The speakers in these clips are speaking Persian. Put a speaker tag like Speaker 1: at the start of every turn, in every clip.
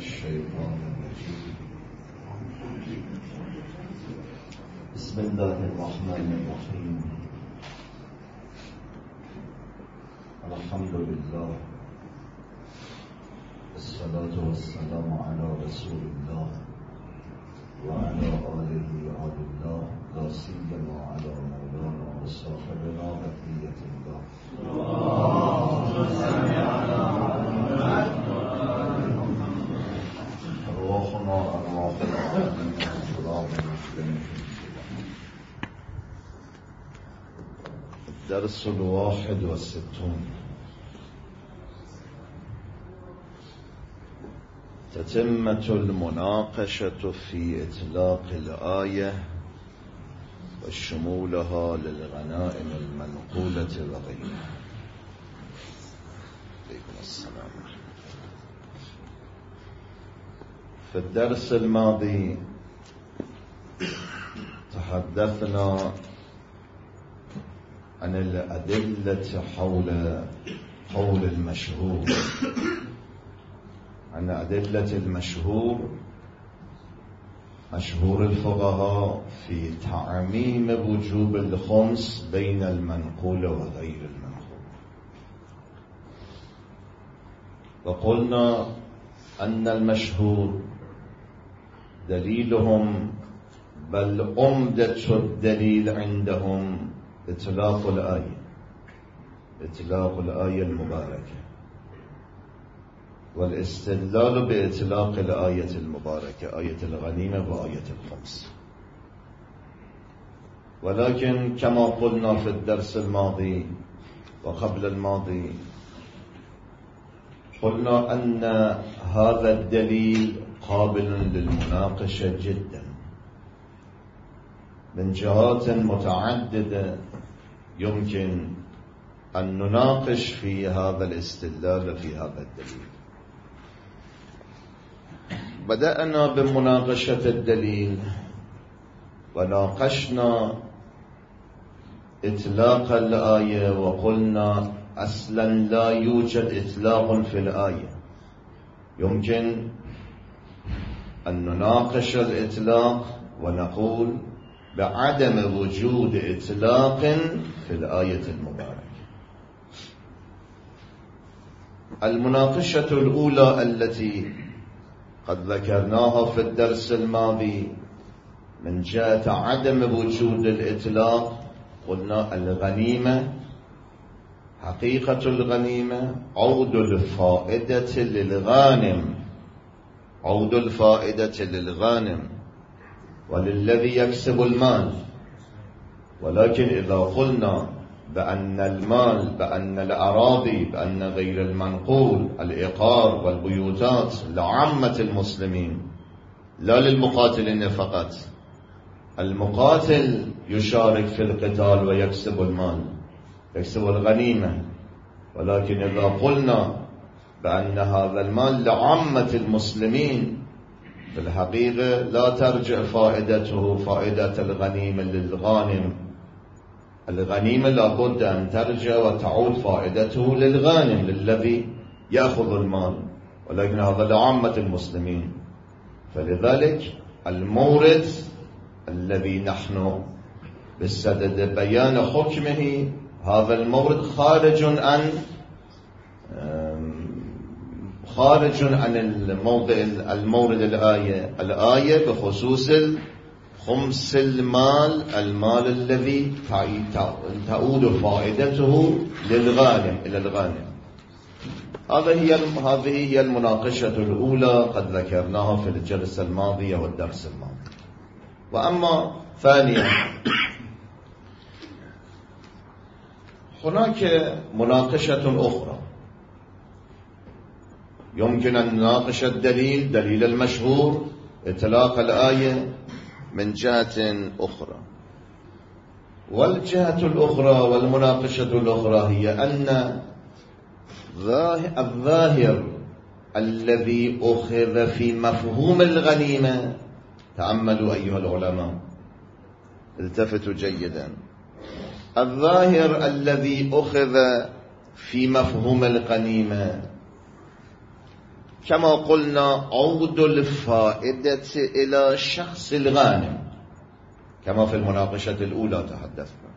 Speaker 1: الشيطان الرجيم. بسم الله الرحمن الرحيم. الحمد لله والصلاة والسلام على رسول الله وعلى آله آل الله لا سيما على مولانا وصاحبنا بقية الله. اللهم صل على محمد أرواحنا أرواح العالمين أرواح المسلمين. الدرس 61. تتمة المناقشة في إطلاق الآية وشمولها للغنائم المنقولة وغيرها. عليكم السلام. في الدرس الماضي تحدثنا عن الأدلة حول المشهور، عن أدلة المشهور، مشهور الفقهاء في تعميم وجوب الخمس بين المنقول وغير المنقول. وقلنا أن المشهور دليلهم بل عمدة الدليل عندهم إطلاق الآية المباركة، والاستدلال بإطلاق الآية المباركة، آية الغنيمة وآية الخمس. ولكن كما قلنا في الدرس الماضي وقبل الماضي، قلنا أن هذا الدليل قابل للمناقشة جدا من جهات متعددة. يمكن أن نناقش في هذا الاستدلال في هذا الدليل. بدأنا بمناقشة الدليل وناقشنا إطلاق الآية، وقلنا أصلا لا يوجد إطلاق في الآية. يمكن أن نناقش الإطلاق ونقول بعدم وجود إطلاق في الآية المباركة. المناقشة الأولى التي قد ذكرناها في الدرس الماضي من جهة عدم وجود الإطلاق، قلنا الغنيمة، حقيقة الغنيمة عود الفائدة للغانم، عود الفائدة للغانم وللذي يكسب المال. ولكن إذا قلنا بأن المال، بأن الأراضي، بأن غير المنقول، العقار والبيوتات لعامة المسلمين لا للمقاتلين فقط، المقاتل يشارك في القتال ويكسب المال، يكسب الغنيمة. ولكن إذا قلنا بأن هذا المال لعامة المسلمين، في الحقيقة لا ترجع فائدته فائدة الغنيمة للغانم. الغنيمة لابد أن ترجع وتعود فائدته للغانم، للذي يأخذ المال، ولكن هذا لعامة المسلمين. فلذلك المورد الذي نحن بصدد بيان حكمه، هذا المورد خارج عن المورد الآية بخصوص خمس المال الذي تعود فائدته للغانم، إلى الغانم. هذه هي المناقشة الأولى قد ذكرناها في الجلسة الماضية والدرس الماضي. وأما ثانيا، هناك مناقشة أخرى. يمكن أن نناقش دليل المشهور، إطلاق الآية، من جهة أخرى. والجهة الأخرى والمناقشة الأخرى هي أن الظاهر الذي أخذ في مفهوم الغنيمة، تأملوا أيها العلماء، التفتوا جيدا، الظاهر الذي أخذ في مفهوم الغنيمة كما قلنا عود الفائدة إلى شخص الغانم كما في المناقشة الأولى تحدثنا.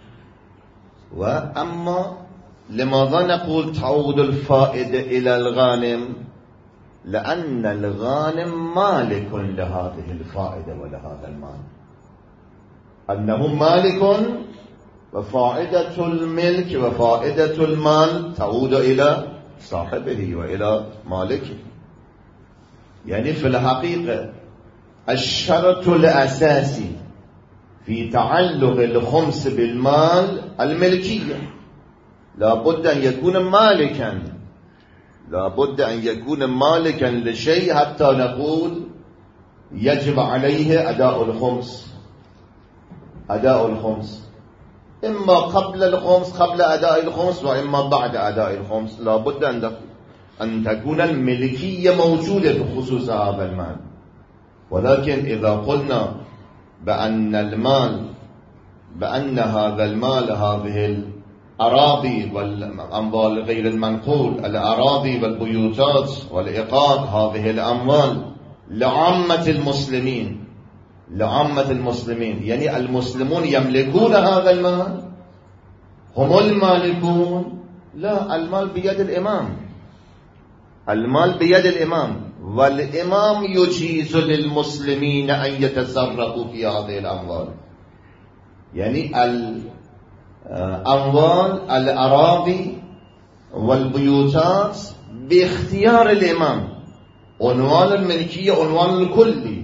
Speaker 1: وأما لماذا نقول تعود الفائدة إلى الغانم؟ لأن الغانم مالك لهذه الفائدة ولهذا المال، أنه مالك، وفائدة الملك وفائدة المال تعود إلى صاحبه وإلى مالكه. يعني في الحقيقة الشرط الأساسي في تعلق الخمس بالمال الملكية، لا بد أن يكون مالكا، لا بد أن يكون مالكا لشيء حتى نقول يجب عليه أداء الخمس. أداء الخمس إما قبل الخمس، قبل أداء الخمس، وإما بعد أداء الخمس. لا بد أن تكون الملكية موجودة بخصوص هذا المال. ولكن إذا قلنا بأن هذا المال، هذه الأراضي والأموال غير المنقول، الأراضي والبيوتات والإيقاظ، هذه الأموال لعامة المسلمين، يعني المسلمون يملكون هذا المال، هم المالكون. لا، المال بيد الإمام، المال بيد الإمام، والإمام يجيز للمسلمين أن يتصرفوا في هذه الأموال. يعني الأموال، الأراضي والبيوتات باختيار الإمام. عنوان الملكية عنوان الكلي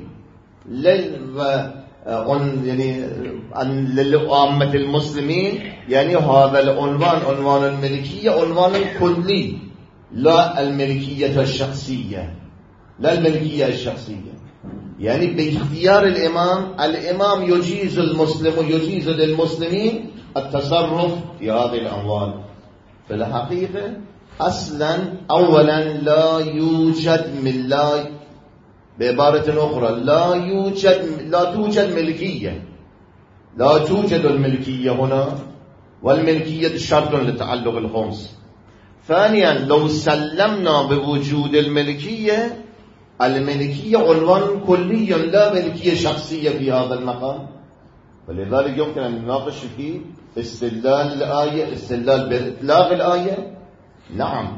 Speaker 1: يعني للعامة المسلمين، يعني هذا العنوان عنوان الملكية عنوان كلي، لا الملكية الشخصية، لا الملكية الشخصية. يعني باختيار الإمام يجيز للمسلمين التصرف في هذه الأموال. في الحقيقة أصلا أولا لا يوجد بعبارة أخرى لا توجد ملكية، لا توجد الملكية هنا، والملكية شرط لتعلق الخمس. ثانيا لو سلمنا بوجود الملكية عنوان كلي لا ملكية شخصية في هذا المقام. ولذلك يمكن أن نناقش في استدلال الآية، استدلال بإطلاق الآية. نعم،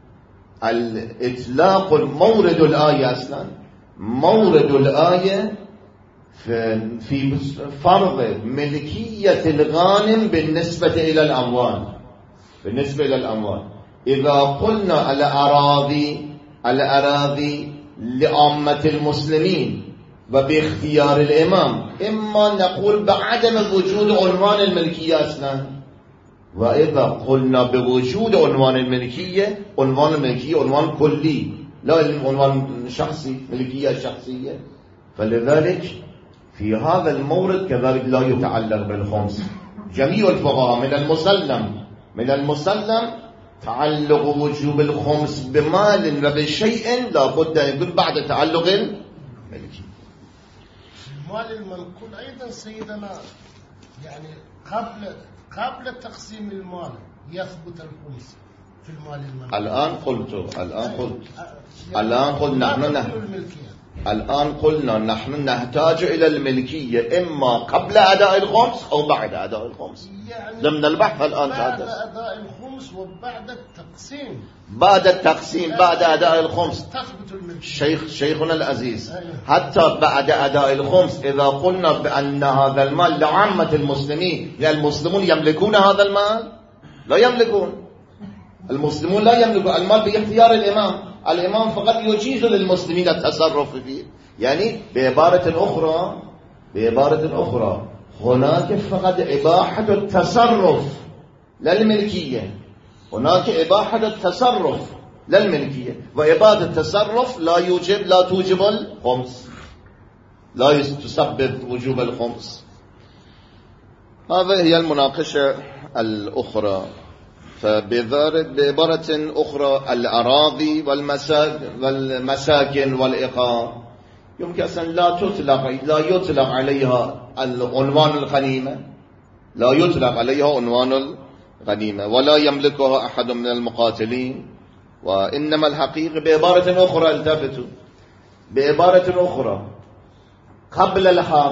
Speaker 1: الإطلاق مورد الآية أصلا، مورد الآية في فرض ملكية الغانم بالنسبة إلى الأموال. إذا قلنا الأراضي لعامة المسلمين وباختيار الإمام، إما نقول بعدم وجود عنوان الملكية أصلا، وإذا قلنا بوجود عنوان الملكية عنوان كلي لا عنوان شخصي، ملكية شخصية. فلذلك في هذا المورد كذلك لا يتعلق بالخمس. جميع الفقهاء من المسلم تعلق وجوب الخمس بمال وبشيء لا بد أن يكون بعد تعلق الملكي.
Speaker 2: المال المنقول أيضا سيدنا، يعني قبل تقسيم المال يثبت الخمس في المال المنقول.
Speaker 1: الآن قلنا نحن نحتاج إلى الملكية إما قبل أداء الخمس أو بعد أداء الخمس،
Speaker 2: يعني
Speaker 1: ضمن البحث الآن
Speaker 2: بعد أداء الخمس وبعد التقسيم،
Speaker 1: بعد أداء الخمس
Speaker 2: تثبت الملكية.
Speaker 1: شيخنا العزيز، حتى بعد أداء الخمس إذا قلنا بأن هذا المال لعامة المسلمين، يعني المسلمون يملكون هذا المال؟ لا يملكون. المسلمون لا يملكون المال باختيار الإمام فقط يجيز للمسلمين التصرف فيه. يعني بعبارة أخرى هناك فقط إباحة التصرف للملكية، هناك إباحة التصرف للملكية، وإباحة التصرف لا توجب الخمس، لا تسبب وجوب الخمس. هذه هي المناقشة الأخرى. فبذلك بعبارة أخرى الأراضي والمساكن والإقامة يمكن أن لا يطلق عليها عنوان الغنيمة، لا يطلق عليها عنوان الغنيمة، ولا يملكها أحد من المقاتلين، وإنما الحقيقة بعبارة أخرى، التفتوا بعبارة أخرى، قبل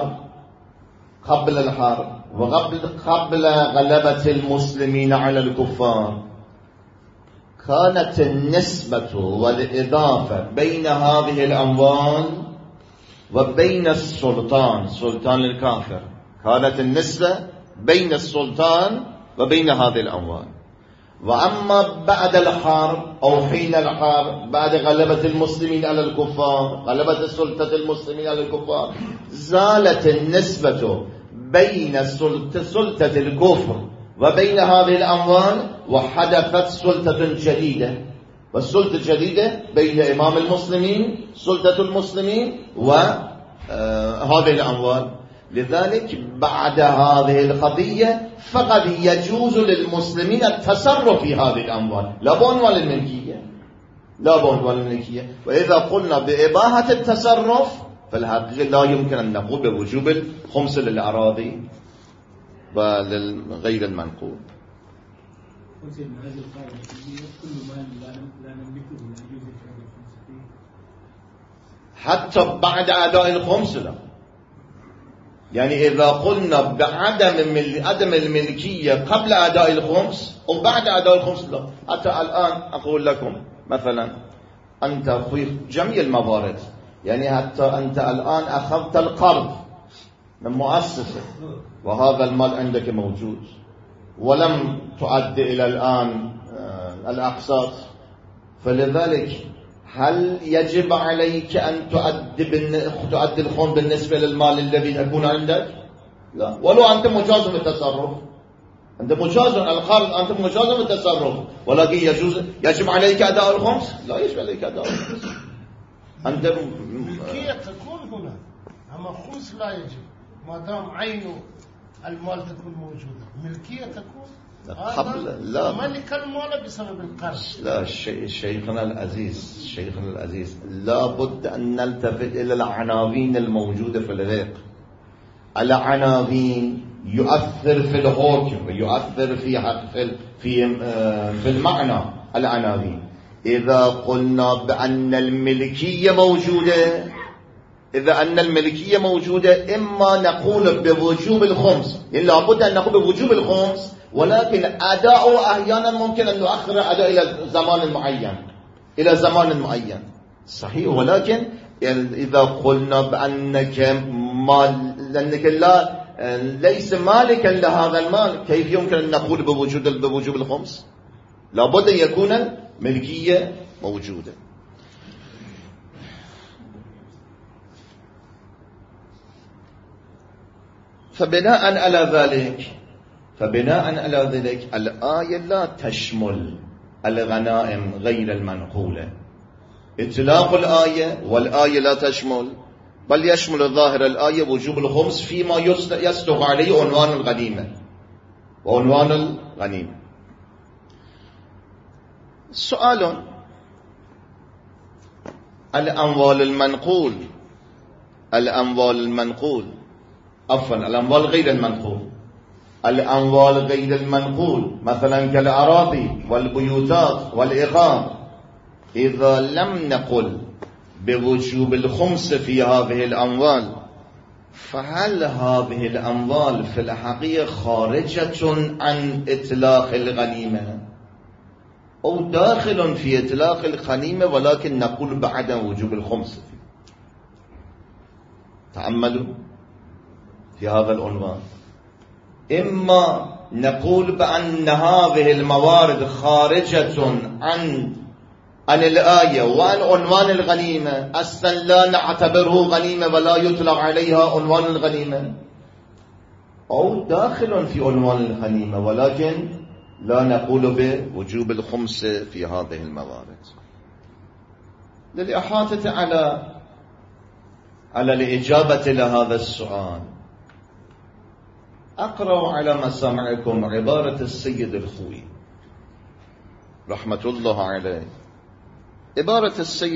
Speaker 1: الحرب وقبل غلبة المسلمين على الكفار كانت النسبة والإضافة بين هذه الأموال وبين السلطان الكافر، كانت النسبة بين السلطان وبين هذه الأموال. وأما بعد الحرب أو حين الحرب، بعد غلبة المسلمين على الكفار، غلبة سلطة المسلمين على الكفار، زالت النسبة بين سلطة الكفر وبين هذه الأموال، وحدثت سلطة جديدة، والسلطة الجديدة بين إمام المسلمين، سلطة المسلمين، وهذه الأموال. لذلك بعد هذه القضية فقد يجوز للمسلمين التصرف في هذه الأموال، لا بعنوان الملكية. وإذا قلنا بإباحة التصرف فالحقيقة لا يمكن أن نقول بوجوب الخمس للأراضي ولغير المنقول. حتى بعد أداء الخمس لا، يعني إذا قلنا بعدم الملكية قبل أداء الخمس أو بعد أداء الخمس لا. حتى الآن أقول لكم مثلا أنت في جميع الموارد، يعني حتى أنت الآن أخذت القرض من مؤسسة وهذا المال عندك موجود ولم تؤدي إلى الآن الأقساط، فلذلك هل يجب عليك أن تؤدي الخمس بالنسبة للمال الذي يكون عندك؟ لا، ولو أنت مجاز بالتصرف، أنت مجاز القرض، أنت مجاز بالتصرف، ولكن يجب عليك أداء الخمس؟ لا يجب عليك أداء الخمس. أنت
Speaker 2: ملكية تكون هنا، أما خمس لا يجب ما دام عين المال تكون موجودة. ملكية تكون
Speaker 1: لا
Speaker 2: ملك المال بسبب القرض.
Speaker 1: لا شيخنا العزيز لا بد أن نلتفت إلى العناوين الموجودة في الفقه. العناوين يؤثر في الحكم ويؤثر في المعنى. العناوين إذا قلنا بأن الملكية موجودة إما نقول بوجوب الخمس، يعني لابد أن نقول بوجوب الخمس، ولكن أداؤه أحيانا ممكن أن نؤخر أداء إلى زمان معين صحيح. ولكن إذا قلنا بأنك ليس مالكا لهذا المال، كيف يمكن أن نقول بوجوب الخمس؟ لابد أن يكون الملكية موجودة. فبناء على ذلك الآية لا تشمل الغنائم غير المنقولة. إطلاق الآية والآية لا تشمل، بل يشمل ظاهر الآية وجوب الخمس فيما يصدق عليه عنوان الغنيمة. سؤال: الأموال غير المنقول مثلا كالأراضي والبيوتات والإقامة، إذا لم نقل بوجوب الخمس في هذه الأموال، فهل هذه الأموال في الحقيقة خارجة عن إطلاق الغنيمة أو داخل في إطلاق الغنيمة ولكن نقول بعد وجوب الخمس؟ تأملوا في هذا العنوان. إما نقول بأن هذه الموارد خارجة عن الآية وعن عنوان الغنيمة، أصلا لا نعتبره غنيمة ولا يطلق عليها عنوان الغنيمة، أو داخل في عنوان الغنيمة ولكن لا نقول بوجوب الخمس في هذه الموارد. للإحاطة على الإجابة لهذا السؤال، أقرأ على مسامعكم عبارة السيد الخوئي رحمة الله عليه. عبارة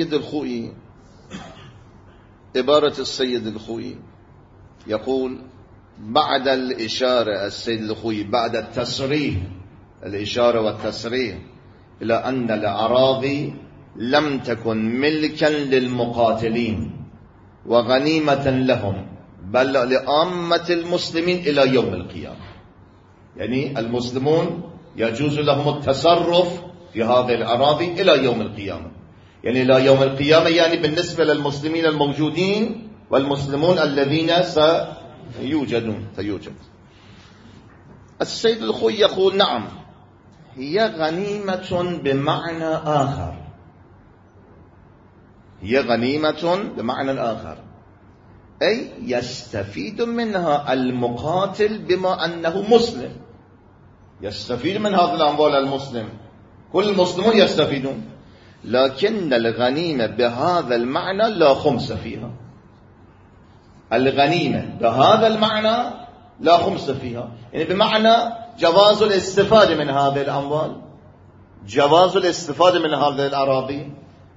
Speaker 1: السيد الخوئي يقول بعد الإشارة، السيد الخوئي بعد التصريح، الإشارة والتصريح إلى أن الأراضي لم تكن ملكا للمقاتلين وغنيمة لهم بل لعامة المسلمين إلى يوم القيامة. يعني المسلمون يجوز لهم التصرف في هذه الأراضي إلى يوم القيامة. يعني إلى يوم القيامة يعني بالنسبة للمسلمين الموجودين والمسلمون الذين سيوجد. السيد الخوي يقول نعم هي غنيمة بمعنى آخر، هي غنيمة بمعنى آخر، أي يستفيد منها المقاتل بما أنه مسلم، يستفيد من هذه الأموال المسلم، كل المسلمون يستفيدون، لكن الغنيمة بهذا المعنى لا خمس فيها. الغنيمة بهذا المعنى لا خمس فيها، يعني بمعنى جواز الاستفادة من هذه الأموال، جواز الاستفادة من هذه الأراضي.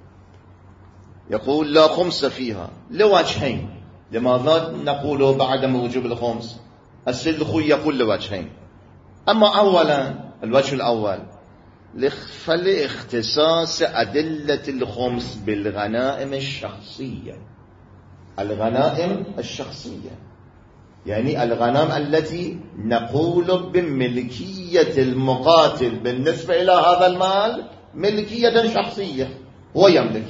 Speaker 1: يقول لا خمس فيها لوجهين. لماذا نقول بعدم وجوب الخمس؟ السيد الخوي يقول لوجهين. أما أولا الوجه الأول فلاختصاص أدلة الخمس بالغنائم الشخصية. الغنائم الشخصية يعني الغنائم التي نقول بملكية المقاتل بالنسبة إلى هذا المال ملكية شخصية هو يملك.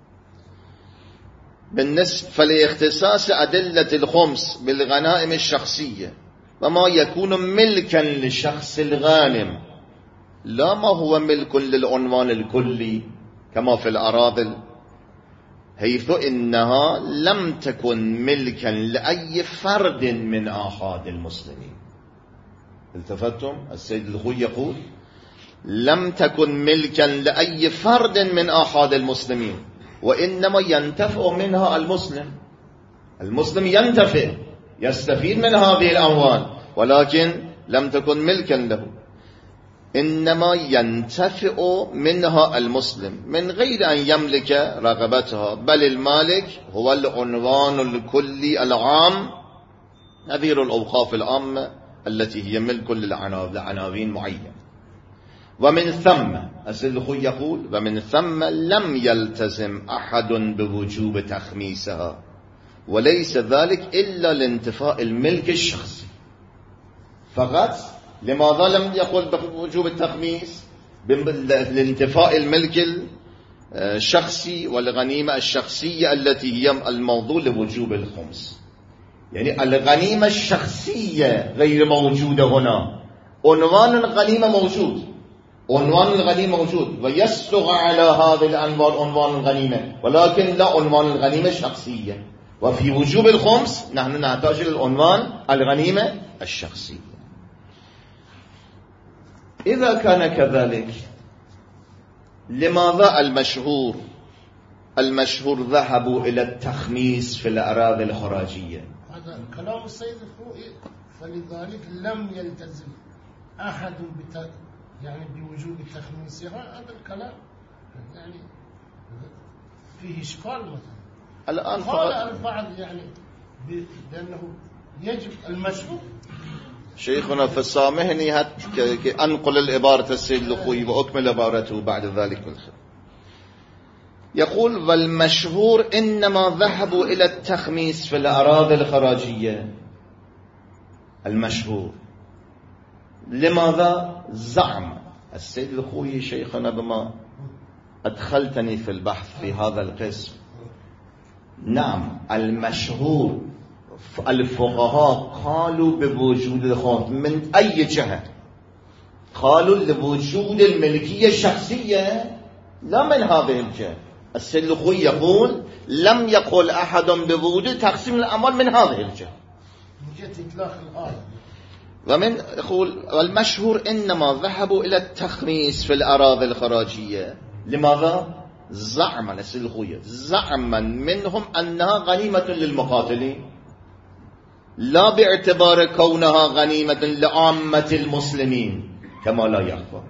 Speaker 1: بالنسبة فلاختصاص أدلة الخمس بالغنائم الشخصية وما يكون ملكا لشخص الغانم لا ما هو ملك للعنوان الكلي كما في الأراضي، حيث إنها لم تكن ملكا لأي فرد من آحاد المسلمين. التفتم؟ السيد الخوي يقول لم تكن ملكا لأي فرد من آحاد المسلمين، وإنما ينتفع منها المسلم. المسلم ينتفع يستفيد من هذه الأموال، ولكن لم تكن ملكا له، إنما ينتفع منها المسلم من غير أن يملك رغبتها، بل المالك هو العنوان الكلي العام نظير الأوقاف العامة التي هي ملك لعناوين معينة. ومن ثم السيد الخوي يقول ومن ثم لم يلتزم أحد بوجوب تخميسها، وليس ذلك إلا لانتفاء الملك الشخصي فقط. لماذا لم يقل بوجوب التخميس؟ لانتفاء الملك الشخصي والغنيمة الشخصية التي هي الموضوع لوجوب الخمس. يعني الغنيمة الشخصية غير موجودة هنا، عنوان الغنيمة موجود، عنوان الغنيمة موجود ويسلغ على هذه الأنوار عنوان الغنيمة، ولكن لا عنوان الغنيمة الشخصية. وفي وجوب الخمس نحن نحتاج للعنوان الغنيمة الشخصية. إذا كان كذلك لماذا المشهور ذهبوا إلى التخميس في الأراضي الخراجية؟
Speaker 2: هذا كلام السيد الخوئي. فلذلك لم يلتزم أحد يعني بوجوب تخميسها. هذا الكلام يعني فيه إشكال مثلا.
Speaker 1: الآن
Speaker 2: قال البعض يعني بأنه يجب المشهور.
Speaker 1: شيخنا فسامحني أنقل العبارة السيد الخوي وأكمل عبارته بعد ذلك. يقول والمشهور إنما ذهبوا إلى التخميس في الأراضي الخراجية. المشهور لماذا؟ زعم السيد الخوي شيخنا بما أدخلتني في البحث في هذا القسم. نعم المشهور الفقهاء قالوا بوجود الخمس من أي جهة؟ قالوا لوجود الملكية الشخصية لا من هذه الجهة. السيد الخوي يقول لم يقل أحد بوجود تقسيم الأموال من هذه الجهة. ومن يقول والمشهور إنما ذهبوا إلى التخميس في الأراضي الخراجية. لماذا؟ زعما السيد الخوي زعما منهم أنها غنيمة للمقاتلين، لا باعتبار كونها غنيمة لعامة المسلمين كما لا يخفى.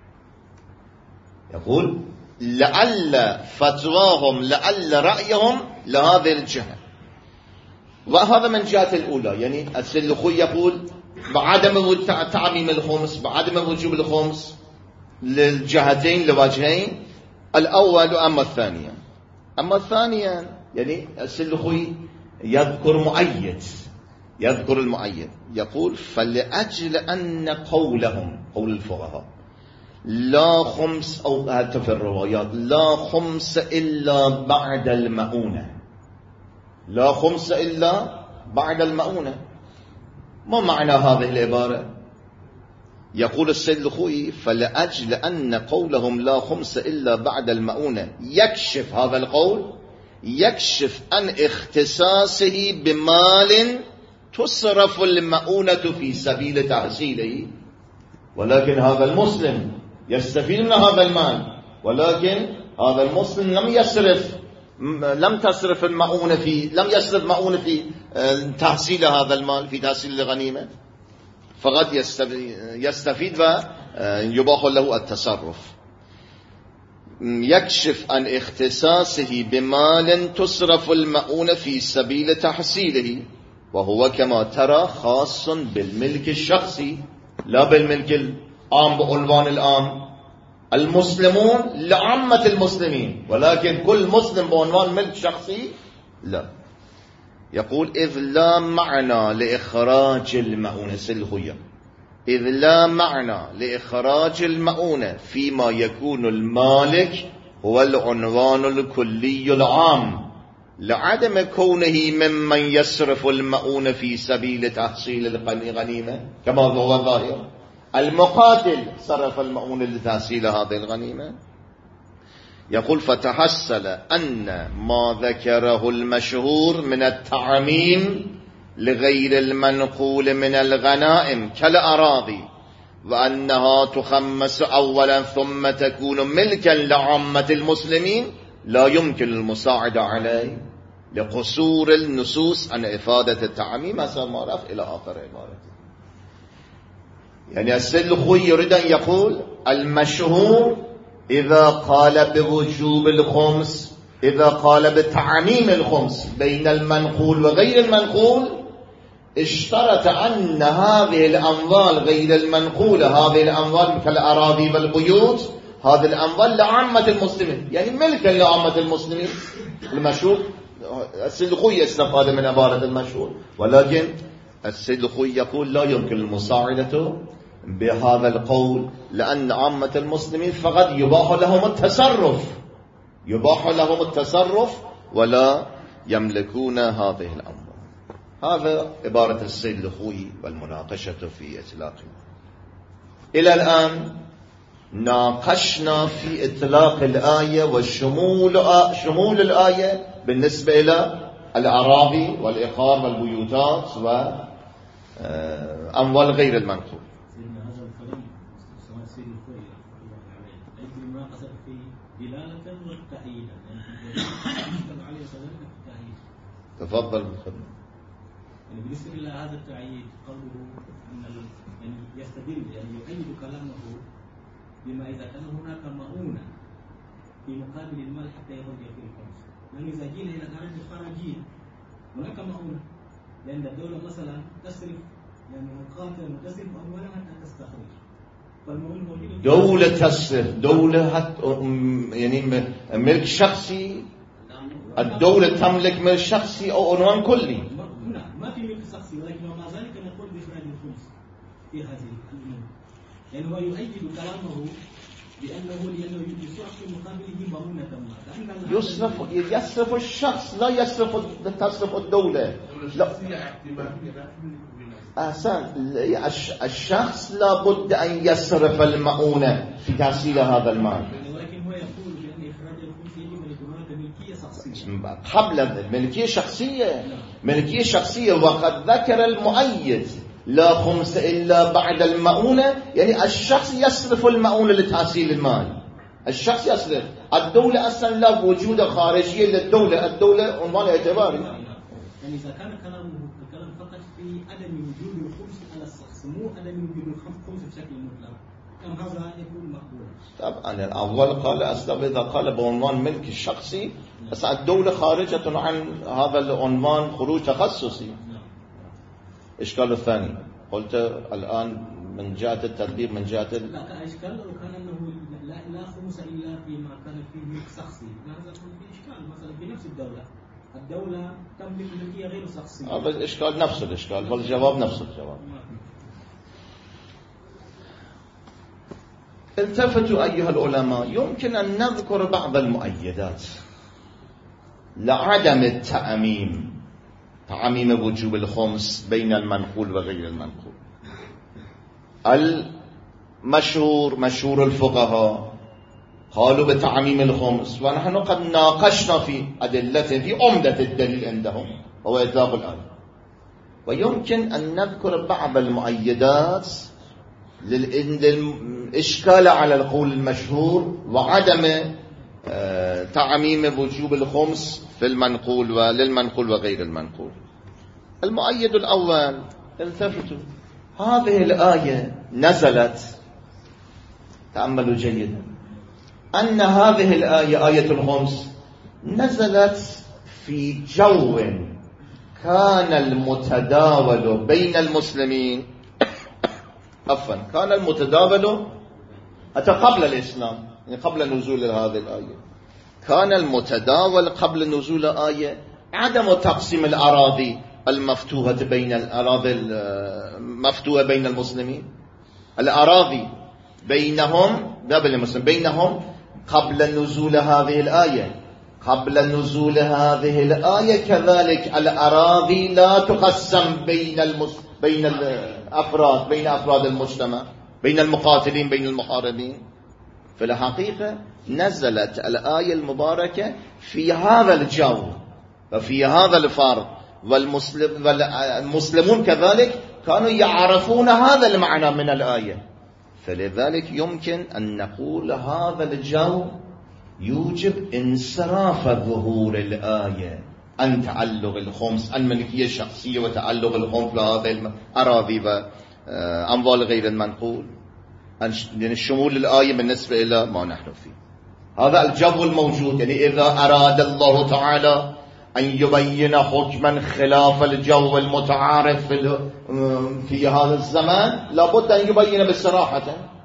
Speaker 1: يقول لعل فتواهم لعل رأيهم لهذه الجهة. وهذا من جهة الأولى. يعني السيد الخوي يقول بعدم تعميم الخمس، بعدم وجوب الخمس للجهتين لوجهين. الأول أما الثانية يعني السلخوي يذكر المؤيد يقول فلأجل أن قولهم قول الفقهاء لا خمس أو حتى في الروايات لا خمس إلا بعد المؤونة، لا خمس إلا بعد المؤونة. ما معنى هذه العبارة؟ يقول السيد الخوئي فلأجل أن قولهم لا خمس إلا بعد المؤونة يكشف هذا القول يكشف عن اختصاصه بمال تصرف المؤونة في سبيل تحصيله، ولكن هذا المسلم يستفيد من هذا المال، ولكن هذا المسلم لم تصرف المؤونة لم يصرف مؤونة في تحصيل هذا المال، في تحصيل الغنيمة، فقد يستفيد ويباح له التصرف. يكشف عن اختصاصه بمال تصرف المؤونة في سبيل تحصيله، وهو كما ترى خاص بالملك الشخصي لا بالملك العام بعنوان العام. المسلمون لعامة المسلمين، ولكن كل مسلم بعنوان ملك شخصي لا. يقول إذ لا معنى لإخراج المؤونة سلخية، إذ لا معنى لإخراج المؤونة فيما يكون المالك هو العنوان الكلي العام لعدم كونه ممن يصرف المؤونة في سبيل تحصيل الغنيمة كما هو الظاهر. المقاتل صرف المؤونة لتحصيل هذه الغنيمة. يقول فتحصل أن ما ذكره المشهور من التعميم لغير المنقول من الغنائم كالأراضي وأنها تخمس أولا ثم تكون ملكا لعامة المسلمين لا يمكن المساعدة عليه لقصور النصوص عن إفادة التعميم أسمارف إلى آخر عبارته. يعني السيد الخوئي يريد أن يقول المشهور إذا قال بوجوب الخمس، إذا قال بتعميم الخمس بين المنقول وغير المنقول، اشترط أن هذه الأموال غير المنقولة، هذه الأموال كالأراضي والبيوت، هذه الأموال لعامة المسلمين، يعني ملكا لعامة المسلمين. المشهور السيد الخوئي استفاد من عبارة المشهور، ولكن السيد الخوئي يقول لا يمكن المساعدة بهذا القول لأن عامة المسلمين فقط يباح لهم التصرف ولا يملكون هذه الأموال. هذا عبارة السيد الخوئي والمناقشة في إطلاقه. إلى الآن ناقشنا في إطلاق الآية وشمول الآية بالنسبة إلى الأراضي والإقار والبيوتات وأموال غير المنقول. تفضل بالخدمة.
Speaker 3: يعني بالنسبة إلى هذا التعيين قوله أن يعني يستدل يعني يؤيد كلامه بما إذا كان هناك مؤونة في مقابل المال حتى يخرج في الخمس، لأن إذا جينا إلى كلام الخراجين هناك مؤونة، لأن الدولة مثلا تصرف يعني مقاتل وتصرف أموالها حتى تستخرج، فالمؤونة موجودة.
Speaker 1: دولة تصرف، دولة يعني ملك شخصي، الدولة تملك ملك شخصي أو عنوان كلي.
Speaker 3: ما في ملك شخصي، ولكن ومع ذلك نقول بإخراج الخمس في هذه الأمور. يعني هو يؤيد كلامه بأنه لأنه يصرف في مقابله مؤونة ما.
Speaker 1: يصرف الشخص لا تصرف الدولة. لا. أحسن، الشخص لا بد أن يصرف المؤونة في تحصيل هذا المال.
Speaker 3: ولكن هو يقول بأن إخراج الخمس يجب أن يكون هناك ملكية شخصية.
Speaker 1: قبل ملكية شخصية، وقد ذكر المؤيد لا خمس إلا بعد المؤونة، يعني الشخص يصرف المؤونة لتحصيل المال، الشخص يصرف. الدولة أصلا لا وجود خارجية للدولة، الدولة عنوان اعتباري.
Speaker 3: يعني إذا كان كلام فقط في عدم وجود الخمس على الشخص، مو عدم وجود الخمس بشكل مطلق، كم هذا يكون مقبول؟
Speaker 1: طبعا الأول قال أصلا إذا قال بعنوان ملك الشخصي، بس الدولة خارجة عن هذا العنوان خروج تخصصي. إشكال الثاني قلت الآن من جهة التدبير، من جهة
Speaker 3: لا، إشكال لو كان أنه الخمس إلا فيما كان فيه ملك شخصي، هذا يكون في إشكال مثلا في نفس الدولة تملك ملكية غير شخصية.
Speaker 1: هذا الإشكال نفس الإشكال، والجواب نفس الجواب. التفتوا أيها العلماء، يمكن أن نذكر بعض المؤيدات لعدم التعميم، تعميم وجوب الخمس بين المنقول وغير المنقول. مشهور الفقهاء قالوا بتعميم الخمس، ونحن قد ناقشنا في أدلته في عمدة الدليل عندهم هو إطلاق الآية. ويمكن أن نذكر بعض المؤيدات للإشكال على القول المشهور وعدم تعميم وجوب الخمس في المنقول وللمنقول وغير المنقول. المؤيد الأول، التفتوا، هذه الآية نزلت، تأملوا جيدا، أن هذه الآية آية الخمس نزلت في جو كان المتداول بين المسلمين كان المتداول حتى قبل الإسلام، يعني قبل نزول هذه الآية، كان المتداول قبل نزول الآية عدم تقسيم الأراضي المفتوحة بين الأراضي المفتوحة بين المسلمين، الأراضي بينهم قبل المسلمين بينهم قبل نزول هذه الآية. قبل نزول هذه الآية كذلك الأراضي لا تقسم بين الأفراد، بين أفراد المجتمع، بين المقاتلين، بين المحاربين. في الحقيقة نزلت الآية المباركة في هذا الجو وفي هذا الفرق، والمسلمون كذلك كانوا يعرفون هذا المعنى من الآية، فلذلك يمكن أن نقول هذا الجو يوجب انصراف ظهور الآية عن تعلق الخمس، عن ملكية الشخصية وتعلق الخمس لهذه الأراضي وأموال غير المنقول، يعني الشمول الآية بالنسبة إلى ما نحن فيه. هذا الجو الموجود، يعني إذا أراد الله تعالى أن يبين حكما خلاف الجو المتعارف في هذا الزمان لابد أن يبين بصراحة،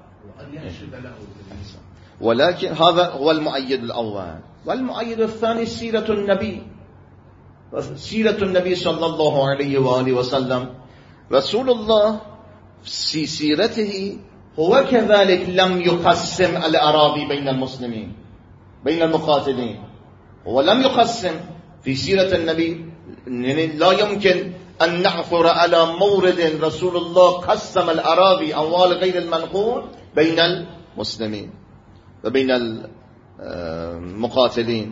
Speaker 1: ولكن هذا هو المؤيد الأول. والمؤيد الثاني سيرة النبي، سيرة النبي صلى الله عليه وآله وسلم. رسول الله في سيرته هو كذلك لم يقسم الأراضي بين المسلمين، بين المقاتلين، هو لم يقسم في سيرة النبي. يعني لا يمكن أن نعثر على مورد رسول الله قسم الأراضي أموال غير المنقول بين المسلمين وبين المقاتلين.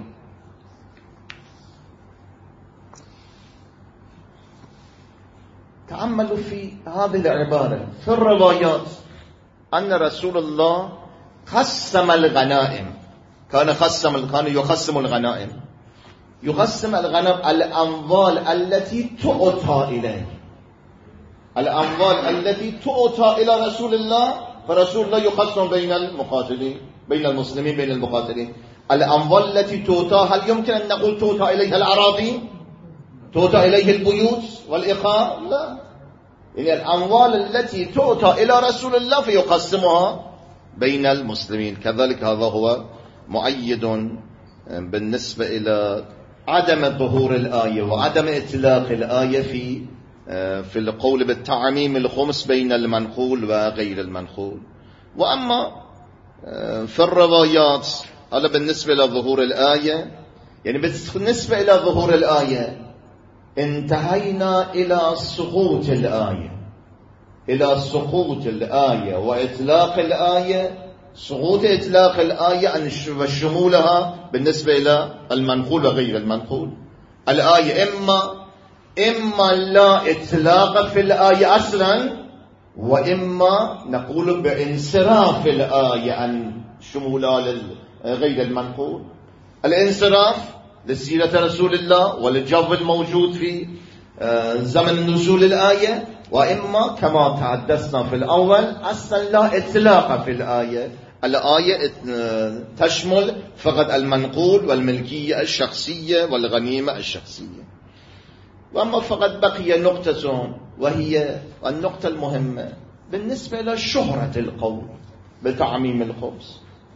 Speaker 1: تأملوا في هذه العبارة في الروايات أن رسول الله قسم الغنائم، كان يقسم الغنائم، يقسم الغنم، الأموال التي تؤتى إليه، الأموال التي تؤتى إلى رسول الله، فرسول الله يقسم بين المقاتلين، بين المسلمين، بين المقاتلين. الأموال التي تؤتى، هل يمكن أن نقول تؤتى إليها الأراضي، تؤتى إليه البيوت والإقامة؟ لا، يعني الأموال التي تؤتى إلى رسول الله فيقسمها بين المسلمين. كذلك هذا هو مؤيد بالنسبة إلى عدم ظهور الآية وعدم إطلاق الآية في القول بالتعميم الخمس بين المنقول وغير المنقول. وأما في الروايات هذا بالنسبة إلى ظهور الآية، يعني بالنسبة إلى ظهور الآية انتهينا إلى سقوط الآية، إلى سقوط الآية وإطلاق الآية، سقوط إطلاق الآية وشمولها بالنسبة إلى المنقول وغير المنقول. الآية إما لا إطلاق في الآية أصلا، وإما نقول بانصراف الآية عن شمولها غير المنقول. الانصراف لسيرة رسول الله وللجو الموجود في زمن نزول الآية، وإما كما تحدثنا في الأول أصلا لا إطلاق في الآية، الآية تشمل فقط المنقول والملكية الشخصية والغنيمة الشخصية. وأما فقط بقي نقطة، وهي النقطة المهمة بالنسبة إلى شهرة القول بتعميم الخمس.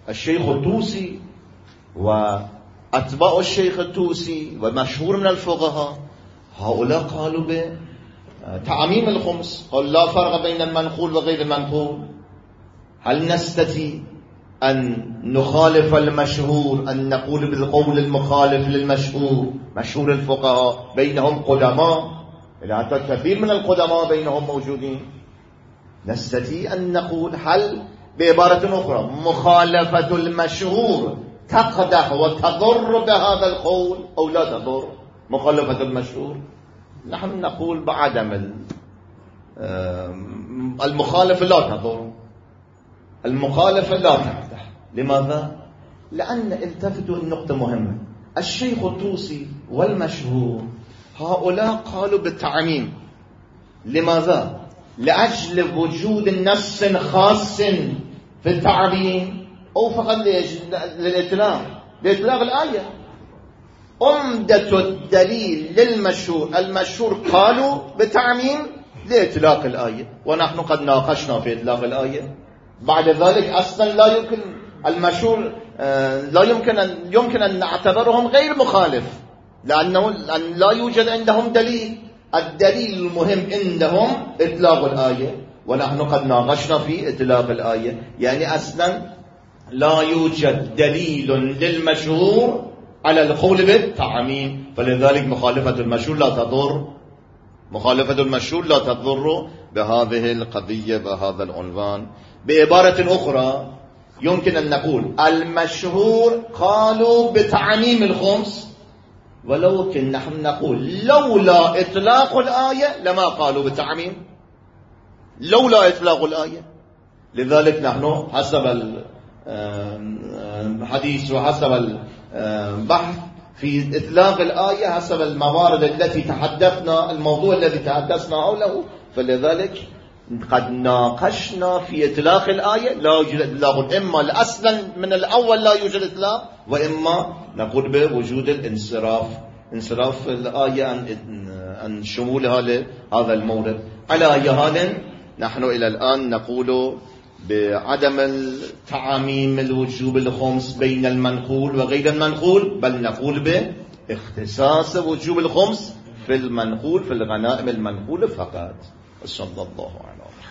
Speaker 1: الشيخ الطوسي وأتباع الشيخ الطوسي ومشهور من الفقهاء هؤلاء قالوا بتعميم الخمس، قال لا فرق بين المنقول وغير المنقول. هل نستطيع أن نخالف المشهور، أن نقول بالقول المخالف للمشهور؟ مشهور الفقهاء بينهم قدماء، حتى كثير من القدماء بينهم موجودين. نستطيع أن نقول هل بعبارة أخرى مخالفة المشهور تقدح وتضر بهذا القول أو لا تضر مخالفة المشهور؟ نحن نقول بعدم المخالفة لا تضر، المخالفة لا تقدح. لماذا؟ لأن التفتوا النقطة مهمة، الشيخ الطوسي والمشهور هؤلاء قالوا بالتعميم. لماذا؟ لأجل وجود نص خاص في التعميم أو فقط للإطلاق الآية. عمدة الدليل للمشهور، المشهور قالوا بتعميم لإطلاق الآية، ونحن قد ناقشنا في إطلاق الآية. بعد ذلك أصلا لا يمكن المشهور لا يمكن أن نعتبرهم غير مخالف، لأنه لا يوجد عندهم دليل. الدليل المهم عندهم إطلاق الآية، ونحن قد ناقشنا في إطلاق الآية. يعني أصلا لا يوجد دليل للمشهور على القول بالتعميم، فلذلك مخالفة المشهور لا تضر بهذه القضية بهذا العنوان. بعبارة أخرى يمكن أن نقول المشهور قالوا بتعميم الخمس، ولكن نحن نقول لولا إطلاق الآية لما قالوا بتعميم، لولا إطلاق الآية. لذلك نحن حسب الحديث وحسب البحث في إطلاق الآية، حسب الموارد التي تحدثنا، الموضوع الذي تحدثنا حوله، فلذلك قد ناقشنا في إطلاق الآية لا يوجد إطلاق، إما أصلا من الأول لا يوجد إطلاق، وإما نقول بوجود انصراف الآية عن شمولها لهذا المورد. على أي حال نحن إلى الآن نقول بعدم التعميم الوجوب الخمس بين المنقول وغير المنقول، بل نقول باختصاص وجوب الخمس في المنقول، في الغنائم المنقول فقط. صلى الله عليه وسلم.